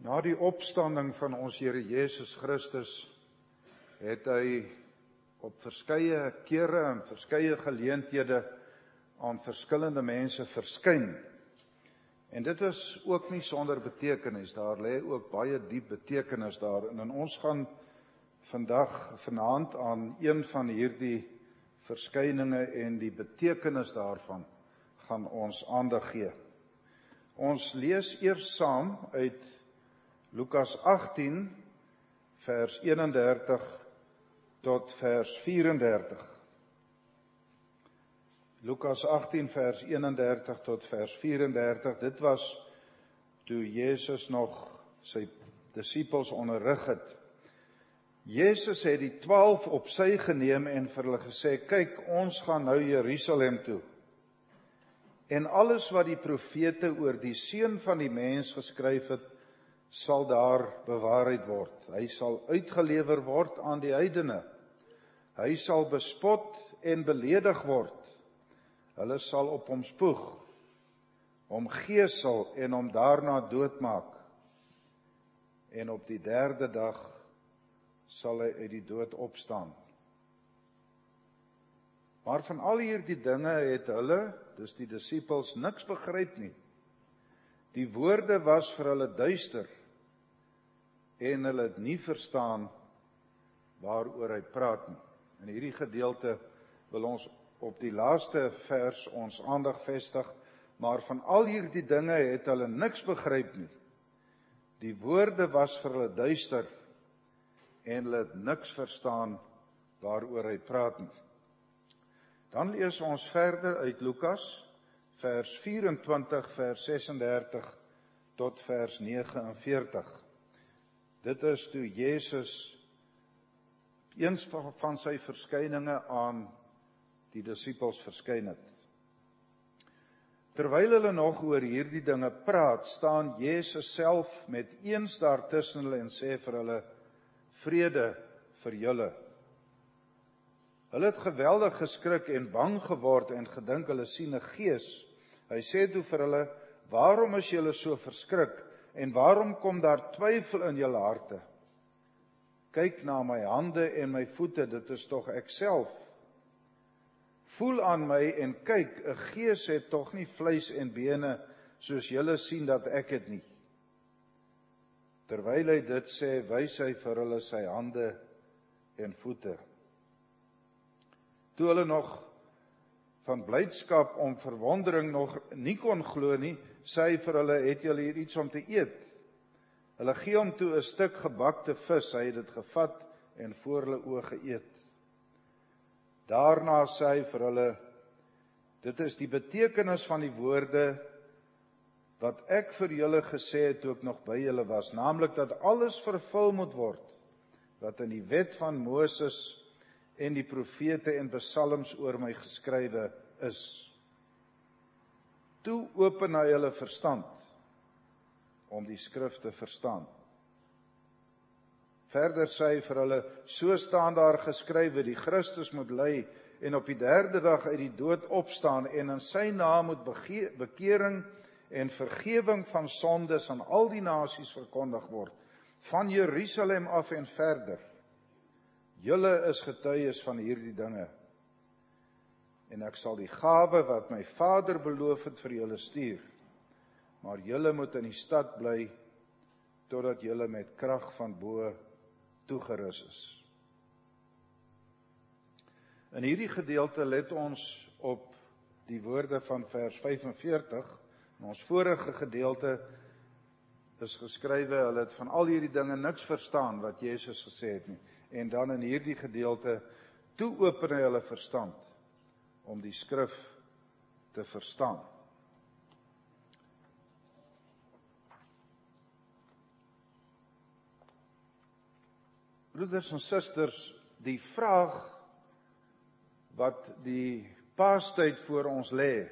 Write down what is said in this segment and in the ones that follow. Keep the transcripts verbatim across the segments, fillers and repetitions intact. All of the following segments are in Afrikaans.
Na die opstanding van ons Here Jesus Christus het hy op verskeie kere en verskeie geleenthede aan verskillende mense verskyn. En dit is ook nie sonder betekenis, daar lê ook baie diep betekenis daarin. En ons gaan vandag, vanaand aan een van hierdie verskyninge en die betekenis daarvan gaan ons aandag gee. Ons lees eers saam uit Lukas agtien vers eenendertig tot vers vierendertig. Lukas agtien vers eenendertig tot vers vierendertig. Dit was toe Jesus nog sy disippels onderrig het. Jesus het die twaalf op sy geneem en vir hulle gesê: "Kyk, ons gaan nou Jerusalem toe. En alles wat die profete oor die seun van die mens geskryf het, sal daar bewaarheid word. Hy sal uitgelewer word aan die heidene. Hy sal bespot en beledig word. Hulle sal op hom spoeg, hom geesel en hom daarna doodmaak. En op die derde dag sal hy uit die dood opstaan." Maar van al hierdie dinge het hulle, dis die disippels, niks begryp nie. Die woorde was vir hulle duister en hulle het nie verstaan waaroor hy praat nie. In hierdie gedeelte wil ons op die laaste vers ons aandag vestig, maar van al hierdie dinge het hulle niks begryp nie. Die woorde was vir hulle duister en hulle het niks verstaan waaroor hy praat nie. Dan lees ons verder uit Lukas, vers vyf-en-twintig, vers ses-en-dertig tot vers nege-en-veertig. Dit is toe Jesus een van sy verskyninge aan die disippels verskyn het. Terwyl hulle nog oor hierdie dinge praat, staan Jesus self met eens daar tussen hulle en sê vir hulle: "Vrede vir julle." Hulle het geweldig geskrik en bang geword en gedink hulle sien 'n gees. Hy sê toe vir hulle: "Waarom is julle so verskrik en waarom kom daar twyfel in julle harte? Kyk na my hande en my voete, dit is tog ek self. Voel aan my en kyk, 'n gees het tog nie vleis en bene soos julle sien dat ek het nie." Terwyl hy dit sê, wys hy vir hulle sy hande en voete. Toe hulle nog van blydskap om verwondering nog nie kon glo nie, sê hy vir hulle: "Het julle hier iets om te eet?" Hulle gee hom toe 'n stuk gebakte vis, hy het dit gevat en voor hulle oë geëet. Daarna sê hy vir hulle: "Dit is die betekenis van die woorde wat ek vir julle gesê het toe ek nog by julle was, naamlik dat alles vervul moet word wat in die wet van Moses en die profete en psalms oor my geskrywe is." Toe open hy hulle verstand om die skrif te verstaan. Verder sê hy vir hulle: "So staan daar geskrywe, die Christus moet ly en op die derde dag uit die dood opstaan, en in sy naam moet bekering en vergewing van sondes aan al die nasies verkondig word, van Jerusalem af en verder. Julle is getuies van hierdie dinge. En ek sal die gawe wat my Vader beloof het vir julle stuur. Maar julle moet in die stad bly, totdat julle met krag van bo toegerus is." In hierdie gedeelte let ons op die woorde van vers vyf-en-veertig. In ons vorige gedeelte is geskrywe, hulle het van al hierdie dinge niks verstaan wat Jesus gesê het nie. En dan in hierdie gedeelte, toe open hy hulle verstand om die skrif te verstaan. Broeders en susters, die vraag wat die Paastyd voor ons lê,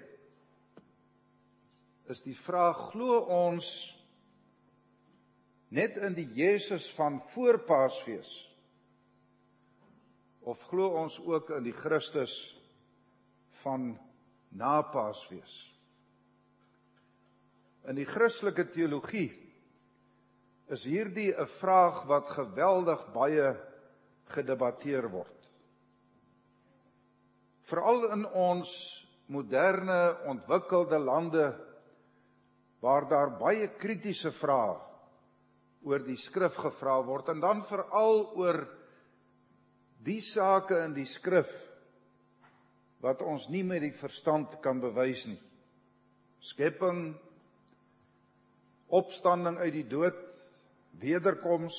is die vraag: glo ons net in die Jesus van voor Paasfees, of glo ons ook in die Christus van na Paasfees? In die Christelike teologie is hierdie 'n vraag wat geweldig baie gedebatteer word. Veral in ons moderne, ontwikkelde lande, waar daar baie kritiese vrae oor die skrif gevra word, en dan veral oor die sake in die skrif, wat ons nie met die verstand kan bewys nie. Skepping, opstanding uit die dood, wederkoms,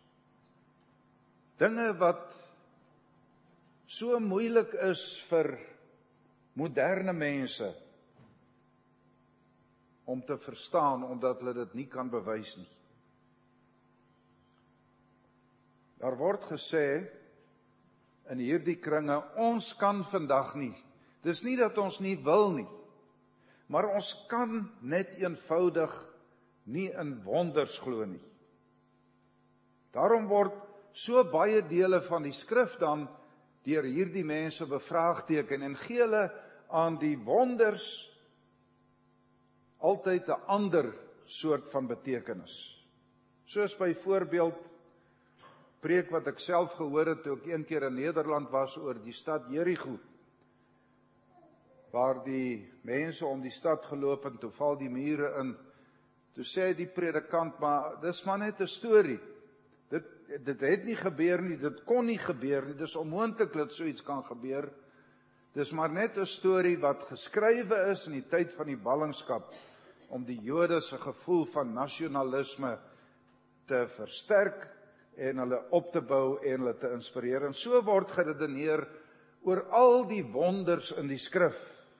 dinge wat so moeilik is vir moderne mense om te verstaan, omdat hulle dit nie kan bewys nie. Daar word gesê in hierdie kringe, ons kan vandag nie. Dis nie dat ons nie wil nie, maar ons kan net eenvoudig nie in wonders glo nie. Daarom word so baie dele van die skrif dan deur hierdie mense bevraagteken en gee hulle aan die wonders altyd 'n ander soort van betekenis. Soos byvoorbeeld preek wat ek self gehoor het toe ek een keer in Nederland was oor die stad Jerigo, waar die mense om die stad geloop en toe val die mure in. Toe sê die predikant, maar dis maar net 'n storie. Dit dit het nie gebeur nie, dit kon nie gebeur nie, dis onmoontlik dat so iets kan gebeur. Dis maar net 'n storie wat geskrywe is in die tyd van die ballingskap, om die Jode se gevoel van nasionalisme te versterk en hulle op te bou en hulle te inspireer. En so word geredeneer oor al die wonders in die skrif.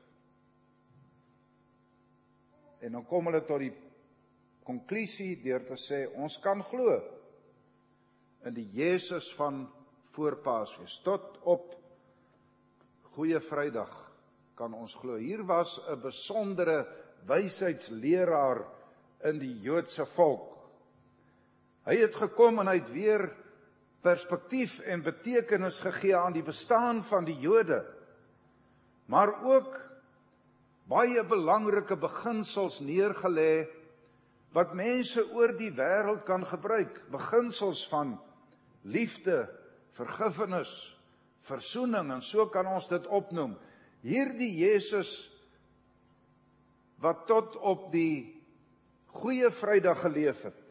En dan kom hulle tot die konklusie deur te sê, ons kan glo in die Jesus van voor Paasfees. Tot op Goeie Vrydag kan ons glo. Hier was 'n besondere wysheidsleraar in die Joodse volk. Hy het gekom en hy het weer perspektief en betekenis gegee aan die bestaan van die Jode, maar ook baie belangrike beginsels neergelê wat mense oor die wêreld kan gebruik. Beginsels van liefde, vergifnis, versoening, en so kan ons dit opnoem. Hierdie Jesus wat tot op die Goeie Vrydag geleef het,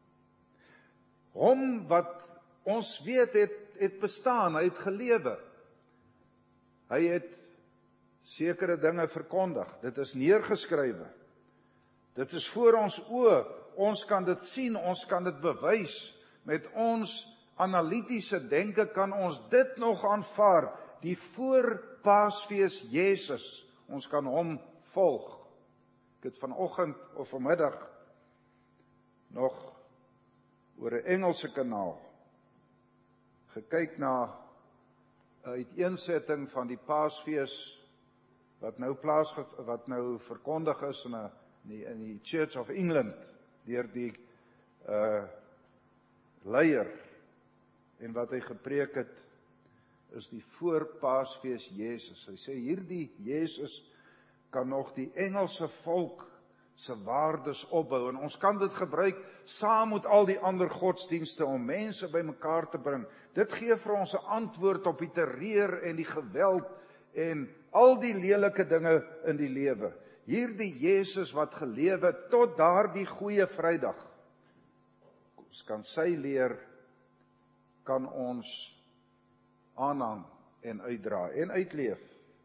hom wat ons weet het, het bestaan, hy het gelewe, hy het sekere dinge verkondig, dit is neergeskrywe, dit is voor ons oë, ons kan dit sien, ons kan dit bewys, met ons analitiese denke kan ons dit nog aanvaar, die voor Paasfees Jesus, ons kan hom volg. Ek het vanoggend of vanmiddag nog oor 'n Engelse kanaal gekyk na 'n uiteensetting van die Paasfees wat nou plaas wat nou verkondig is in 'n in die, in die Church of England deur die uh leier, en wat hy gepreek het is die voor Paasfees Jesus. Hy sê hierdie Jesus kan nog die Engelse volk se waardes opbou, en ons kan dit gebruik saam met al die ander godsdienste om mense bymekaar te bring. Dit gee vir ons 'n antwoord op die terreur en die geweld en al die lelike dinge in die lewe. Hierdie Jesus wat gelewe tot daardie Goeie Vrydag, ons kan sy leer, kan ons aanhang en uitdra en uitleef.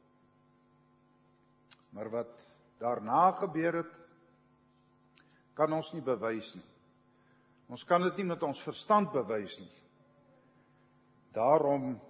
Maar wat daarna gebeur het, kan ons nie bewys nie. Ons kan dit nie met ons verstand bewys nie. Daarom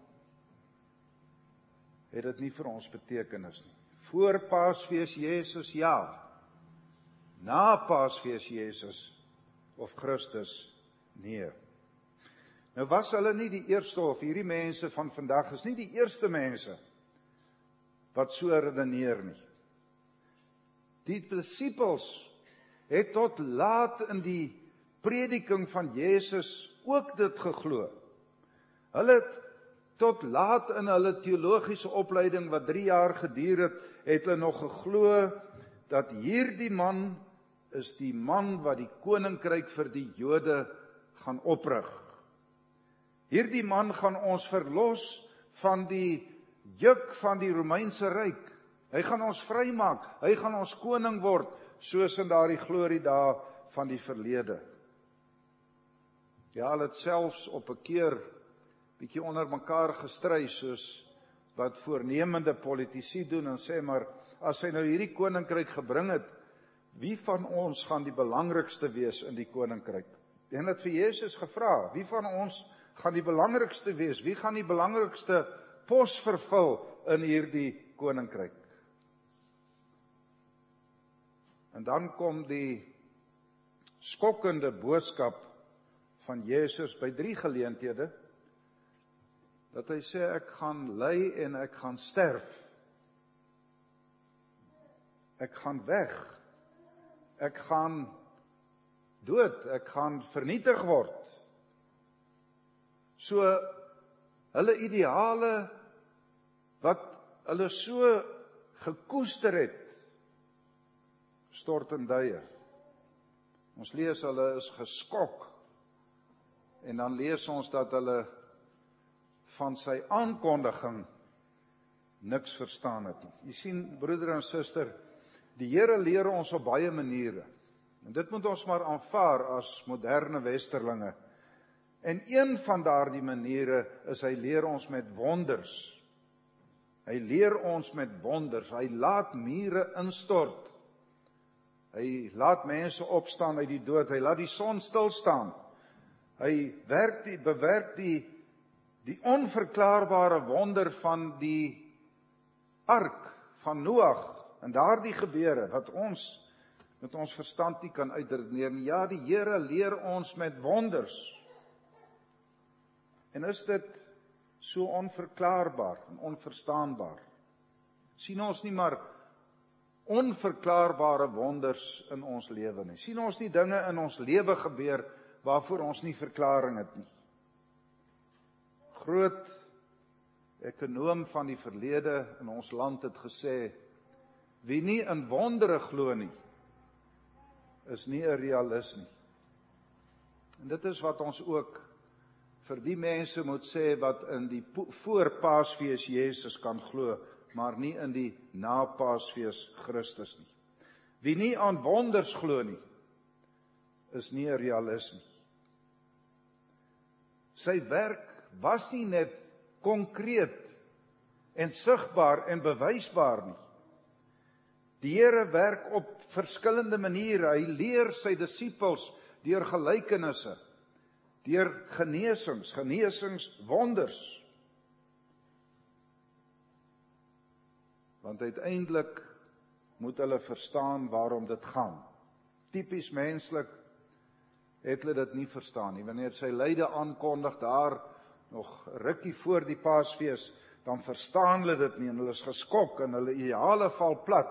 het dit nie vir ons betekenis nie. Voor Paasfees Jesus, ja. Na Paasfees Jesus of Christus, nee. Nou was hulle nie die eerste, of hierdie mense van vandag is nie die eerste mense wat so redeneer nie. Die disippels het tot laat in die prediking van Jesus ook dit geglo. Hulle het tot laat in hulle teologiese opleiding wat drie jaar geduur het, het hulle nog geglo dat hierdie man is die man wat die koninkryk vir die Jode gaan oprig. Hierdie man gaan ons verlos van die juk van die Romeinse ryk. Hy gaan ons vrymaak, hy gaan ons koning word, soos in daardie gloriedae van die verlede. Ja, hulle het selfs op 'n keer bietjie onder mekaar gestry, soos wat voornemende politici doen, en sê maar, as hy nou hierdie koninkryk gebring het, wie van ons gaan die belangrikste wees in die koninkryk? En het vir Jesus gevra, wie van ons gaan die belangrikste wees? Wie gaan die belangrikste pos vervul in hierdie koninkryk? En dan kom die skokkende boodskap van Jesus by drie geleenthede, dat hy sê, ek gaan ly en ek gaan sterf. Ek gaan weg. Ek gaan dood. Ek gaan vernietig word. So, hulle ideale, wat hulle so gekoester het, stort in duie. Ons lees, hulle is geskok, en dan lees ons dat hulle van sy aankondiging niks verstaan het nie. Jy sien, broeder en suster, die Here leer ons op baie maniere, en dit moet ons maar aanvaar as moderne westerlinge. En een van daardie maniere is, hy leer ons met wonders. Hy leer ons met wonders, hy laat mure instort, hy laat mense opstaan uit die dood, hy laat die son stilstaan, hy werk die, bewerk die, die onverklaarbare wonder van die ark van Noag, en daardie gebeure, wat ons met ons verstand nie kan uitredeneer nie. Ja, die Here leer ons met wonders. En is dit so onverklaarbaar en onverstaanbaar? Sien ons nie maar onverklaarbare wonders in ons lewe nie? Sien ons nie dinge in ons lewe gebeur waarvoor ons nie verklaring het nie? Groot ekonoom van die verlede in ons land het gesê, wie nie in wondere glo nie, is nie 'n realist nie. En dit is wat ons ook vir die mense moet sê wat in die voor Paasfees Jesus kan glo, maar nie in die na Paasfees Christus nie. Wie nie aan wonders glo nie, is nie 'n realist nie. Sy werk was nie net konkreet en sigbaar en bewysbaar nie. Die Here werk op verskillende maniere. Hy leer sy disippels deur gelykenisse, deur genesings, genesingswonders. Want uiteindelik moet hulle verstaan waarom dit gaan. Tipies menslik het hulle dit nie verstaan nie. Wanneer sy lyde aankondig daar nog rukkie voor die Paasfees, dan verstaan hulle dit nie en hulle is geskok en hulle ideale val plat.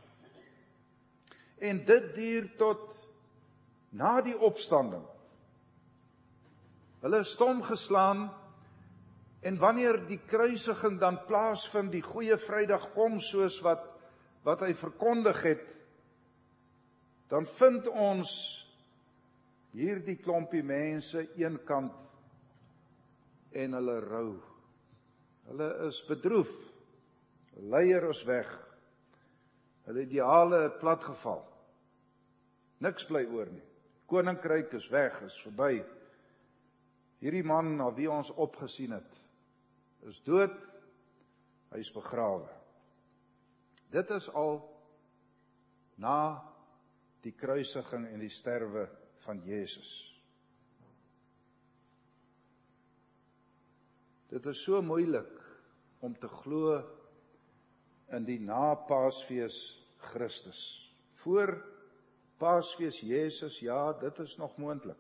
En dit duur tot na die opstanding. Hulle is stom geslaan, en wanneer die kruisiging dan plaasvind, die goeie Vrydag kom soos wat, wat hy verkondig het, dan vind ons hierdie klompie mense eenkant en hulle rou. Hulle is bedroef, hulle leier is weg, hulle ideale het platgeval. Niks bly oor nie. Koninkryk is weg, is verby. Hierdie man na wie ons opgesien het, is dood, hy is begrawe. Dit is al na die kruisiging en die sterwe van Jesus. Dit is so moeilik om te glo in die na-Paasfees Christus. Voor Paasfees Jesus, ja, dit is nog moontlik.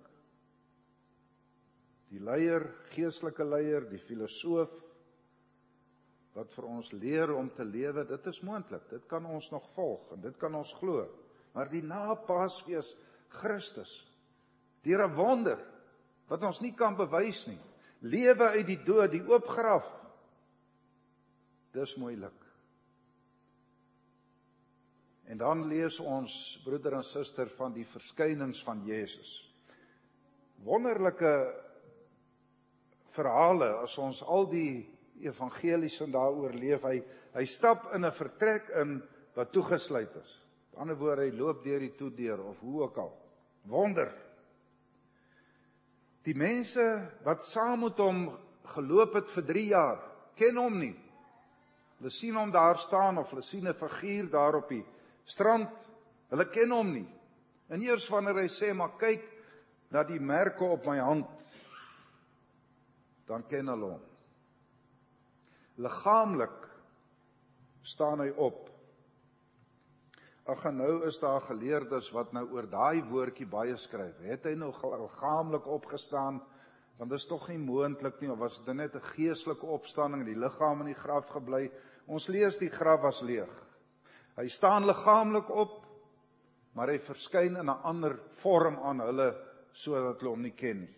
Die leier, geestelike leier, die filosoof, wat vir ons leer om te lewe, dit is moontlik. Dit kan ons nog volg en dit kan ons glo. Maar die na-Paasfees Christus, deur 'n wonder, wat ons nie kan bewys nie, lewe uit die dood, die oop graf, dis moeilik. En dan lees ons, broeder en suster, van die verskynings van Jesus. Wonderlike verhale, as ons al die evangelies van daaroor leef, hy, hy stap in 'n vertrek in wat toegesluit is. Met ander woorde, hy loop deur die toedeur, of hoe ook al. Wonder. Die mense wat saam met hom geloop het vir drie jaar, ken hom nie. Hulle sien hom daar staan, of hulle sien 'n figuur daar op die strand, hulle ken hom nie. En eers wanneer hy sê, maar kyk na die merke op my hand, dan ken hulle hom. Liggaamlik staan hy op. Ag, en nou is daar geleerdes wat nou oor daai woordjie baie skryf. Het hy nou liggaamlik opgestaan? Want dit is tog nie moontlik nie, of was dit net 'n geestelike opstanding en die liggaam in die graf gebly? Ons lees die graf was leeg. Hy staan liggaamlik op, maar hy verskyn in 'n ander vorm aan hulle, sodat hulle hom nie ken nie.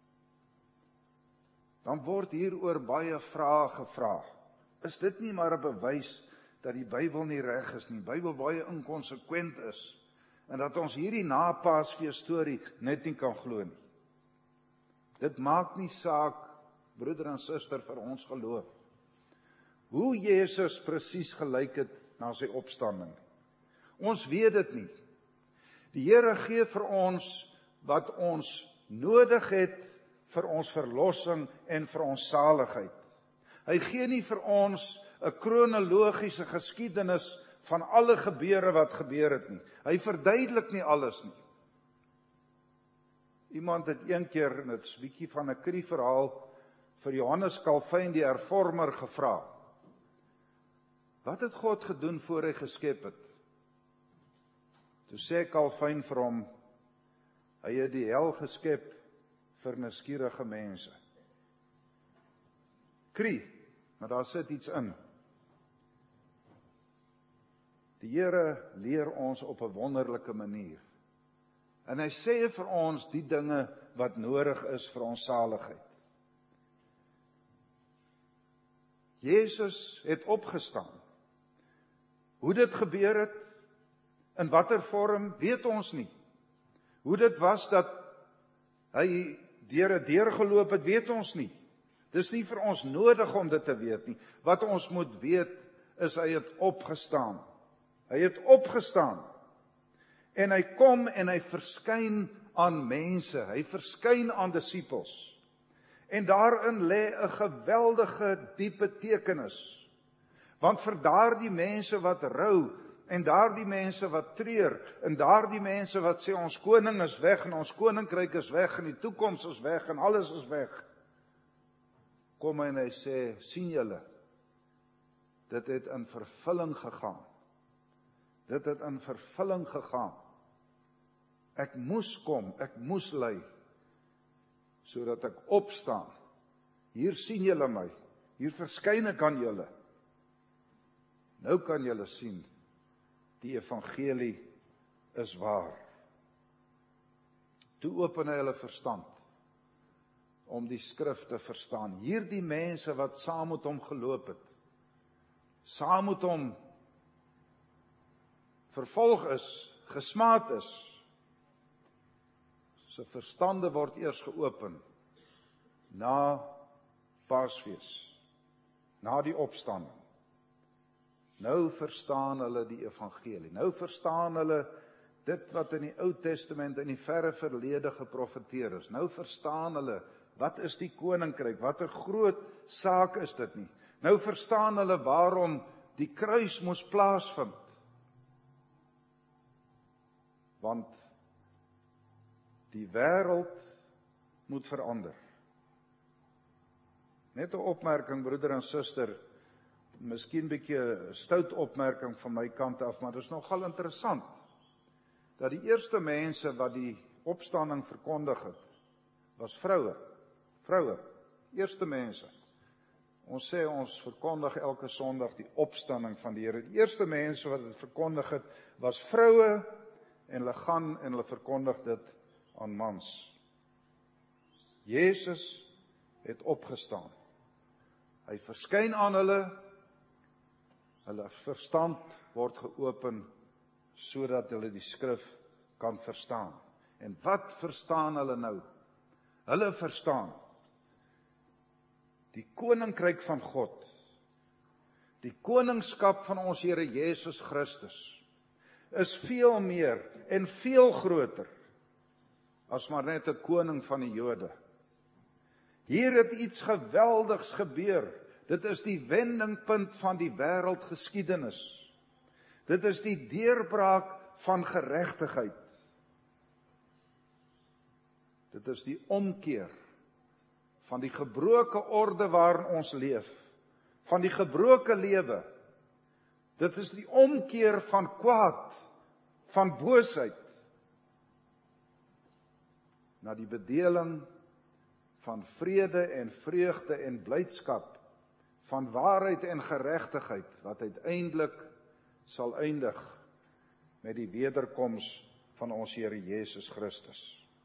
Dan word hieroor baie vrae gevra. Is dit nie maar 'n bewys dat die Bybel nie reg is nie, die Bybel baie inkonsekwent is, en dat ons hierdie na Paasfees storie net nie kan glo nie? Dit maak nie saak, broeder en suster, vir ons geloof, hoe Jesus presies gelyk het na sy opstanding. Ons weet dit nie. Die Here gee vir ons wat ons nodig het vir ons verlossing en vir ons saligheid. Hy gee nie vir ons 'n kronologiese geskiedenis van alle gebeure wat gebeur het nie. Hy verduidelik nie alles nie. Iemand het een keer, en dit is 'n bietjie van 'n krie verhaal, vir Johannes Calvin die hervormer gevra. Wat het God gedoen voor hy geskep het? Toe sê Calvin vir hom, hy het die hel geskep vir nuuskierige mense. Krie, maar daar sit iets in. Die Here leer ons op 'n wonderlike manier. En hy sê vir ons die dinge wat nodig is vir ons saligheid. Jesus het opgestaan. Hoe dit gebeur het, in watter vorm, weet ons nie. Hoe dit was dat hy deur 'n deur geloop het, weet ons nie. Dis nie vir ons nodig om dit te weet nie. Wat ons moet weet, is hy het opgestaan. Hy het opgestaan. En hy kom en hy verskyn aan mense. Hy verskyn aan disippels. En daarin lê 'n geweldige diepe betekenis. Want vir daardie mense wat rou, en daardie mense wat treur, en daardie mense wat sê ons koning is weg, en ons koninkryk is weg, en die toekoms is weg, en alles is weg, kom hy en hy sê, sien julle, dit het in vervulling gegaan. Dit het in vervulling gegaan. Ek moes kom, ek moes ly, sodat ek opstaan. Hier sien julle my, hier verskyn ek aan julle. Nou kan julle sien, die evangelie is waar. Toe open hy hulle verstand, om die skrif te verstaan. Hierdie mense wat saam met hom geloop het, saam met hom vervolg is, gesmaad is, sy verstande word eers geopen, na Paasfees, na die opstanding. Nou verstaan hulle die evangelie, nou verstaan hulle dit wat in die Ou Testament in die verre verlede geprofeteer is, nou verstaan hulle, wat is die koninkryk, wat 'n groot saak is dit nie, nou verstaan hulle waarom die kruis moes plaasvind, want die wêreld moet verander. Net 'n opmerking, broeder en suster, miskien 'n bietjie stout opmerking van my kant af, maar dit is nogal interessant, dat die eerste mense wat die opstanding verkondig het, was vroue, vroue, eerste mense. Ons sê ons verkondig elke Sondag die opstanding van die Here. Die eerste mense wat dit verkondig het, was vroue, en hulle gaan en hulle verkondig dit aan mans. Jesus het opgestaan. Hy verskyn aan hulle, hulle verstand word geopen sodat hulle die skrif kan verstaan. En wat verstaan hulle nou? Hulle verstaan die koninkryk van God, die koningskap van ons Here Jesus Christus, is veel meer en veel groter as maar net 'n koning van die Jode. Hier het iets geweldigs gebeur. Dit is die wendingpunt van die wêreldgeskiedenis. Dit is die deurbraak van geregtigheid. Dit is die omkeer van die gebroke orde waarin ons leef, van die gebroke lewe. Dit is die omkeer van kwaad, van boosheid, na die bedeling van vrede en vreugde en blydskap, van waarheid en geregtigheid, wat uiteindelik sal eindig met die wederkoms van ons Here Jesus Christus.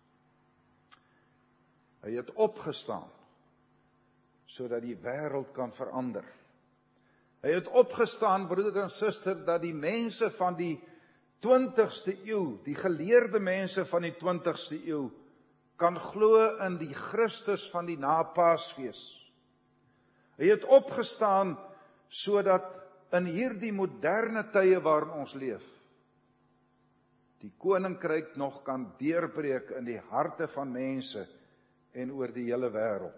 Hy het opgestaan, sodat die wêreld kan verander. Hy het opgestaan, broeder en suster, dat die mense van die twintigste eeu, die geleerde mense van die twintigste eeu, kan glo in die Christus van die na-Paasfees. Hy het opgestaan, sodat in hierdie moderne tye waarin ons leef, die koninkryk nog kan deurbreek in die harte van mense en oor die hele wêreld.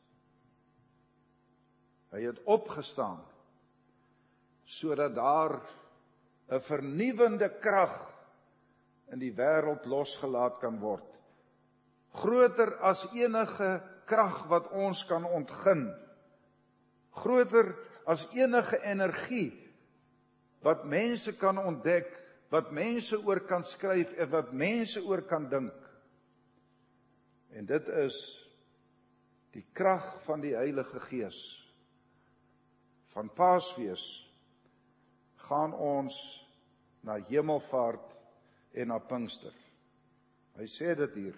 Hy het opgestaan, sodat daar 'n vernuwende krag in die wêreld losgelaat kan word. Groter as enige krag wat ons kan ontgin. Groter as enige energie wat mense kan ontdek, wat mense oor kan skryf en wat mense oor kan dink. En dit is die krag van die Heilige Gees. Van Paasfees gaan ons na Hemelvaart en na Pinkster. Hy sê dit hier.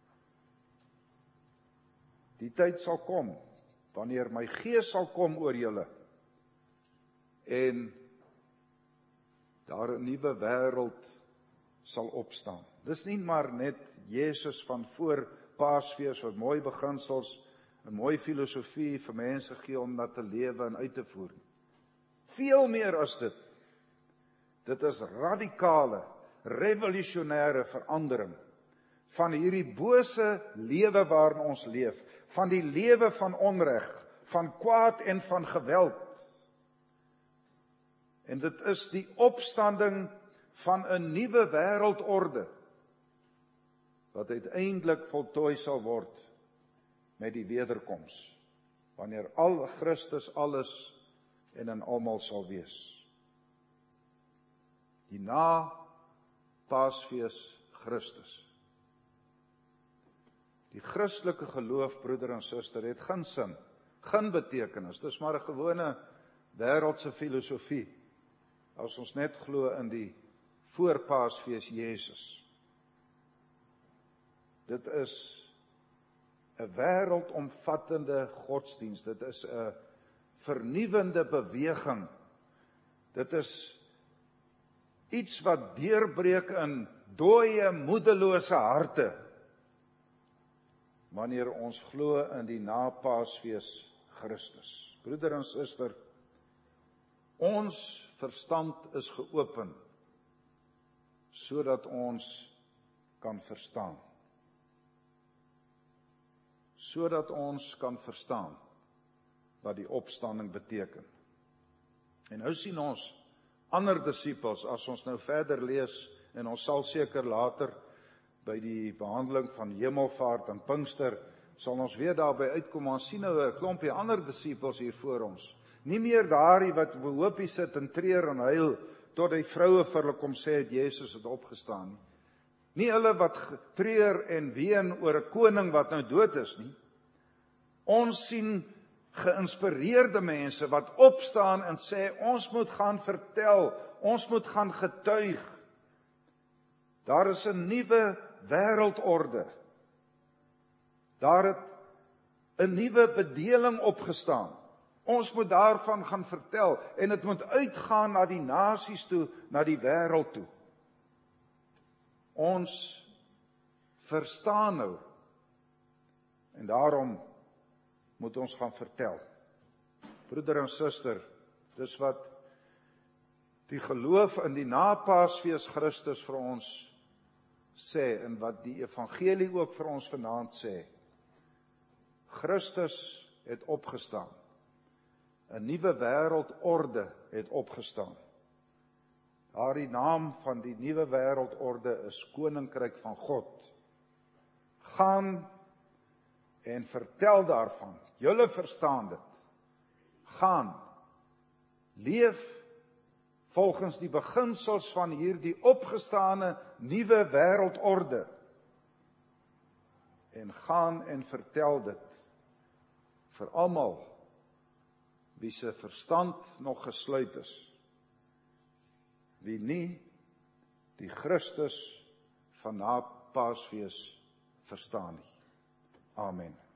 Die tyd sal kom, wanneer my Gees sal kom oor julle, en daar 'n nuwe wêreld sal opstaan. Dis nie maar net Jesus van voor Paasfees wat mooi beginsels, 'n mooi filosofie vir mense gee om dat te lewe en uit te voer. Veel meer as dit. Dit is radikale, revolusionêre verandering van hierdie bose lewe waarin ons leef, van die lewe van onreg, van kwaad en van geweld. En dit is die opstanding van 'n nuwe wêreldorde, wat uiteindelik voltooi sal word met die wederkoms, wanneer al Christus alles en in almal sal wees. Die na Paasfees Christus. Die Christelike geloof, broeder en suster, het geen sin, geen betekenis. Dis maar 'n gewone wêreldse filosofie, as ons net glo in die voor Paasfees Jesus. Dit is 'n wêreldomvattende godsdienst. Dit is 'n vernuwende beweging. Dit is iets wat deurbreek in dooie, moedelose harte, wanneer ons glo in die na-Paasfees Christus. Broeder en suster, ons verstand is geopen, sodat ons kan verstaan. Sodat ons kan verstaan wat die opstanding beteken. En nou sien ons ander disippels, as ons nou verder lees, en ons sal seker later by die behandeling van Hemelvaart en Pinkster, sal ons weer daarby uitkom, ons sien nou 'n klompie ander disippels hier voor ons. Nie meer daardie wat op 'n hoopie sit en treur en huil, tot die vroue vir hulle kom sê, het Jesus het opgestaan nie. Nie hulle wat treur en ween oor 'n koning wat nou dood is nie. Ons sien geïnspireerde mense wat opstaan en sê, ons moet gaan vertel, ons moet gaan getuig. Daar is 'n nuwe wêreldorde. Daar het 'n nuwe bedeling opgestaan. Ons moet daarvan gaan vertel, en dit moet uitgaan na die nasies toe, na die wêreld toe. Ons verstaan nou. En daarom moet ons gaan vertel. Broeder en suster, dis wat die geloof in die na-Paasfees Christus vir ons sê, en wat die evangelie ook vir ons vanaand sê. Christus het opgestaan. 'n Nuwe wêreldorde het opgestaan. Daardie naam van die nuwe wêreldorde is Koninkryk van God. Gaan en vertel daarvan. Julle verstaan dit. Gaan. Leef volgens die beginsels van hierdie opgestane nuwe wêreldorde. En gaan en vertel dit vir almal wie se verstand nog gesluit is. Wie nie die Christus van na Paasfees verstaan nie. Amen.